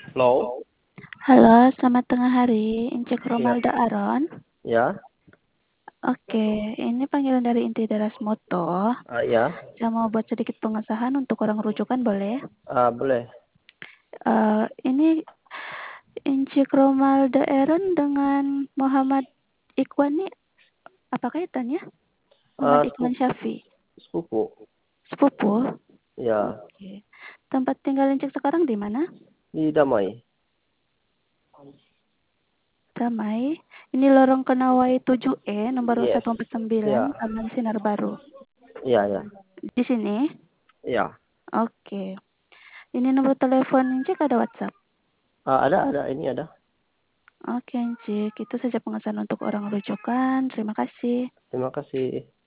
Halo? Halo, selamat tengah hari. Incek Iya. Romalda Aron. Ya? Oke, ini panggilan dari Inti Daras Moto. Ya? Saya mau buat sedikit pengesahan untuk orang rujukan, boleh? Boleh. Ini Incek Romalda Aron dengan Muhammad Ikhwan ini apa kaitannya? Muhammad Ikhwan Sepupu. Syafi. Sepupu. Sepupu? Ya. Oke. Tempat tinggal Incek sekarang di mana? Di Damai. Damai. Ini lorong Kenawai 7E, nomor Yes. 149, Ya. Taman Sinar Baru. Iya, ya. Di sini? Ya. Oke. Ini nomor telepon Cik ada WhatsApp. Ada. Ini ada. Oke, Cik. Itu saja pengesahan untuk orang rujukan. Terima kasih. Terima kasih.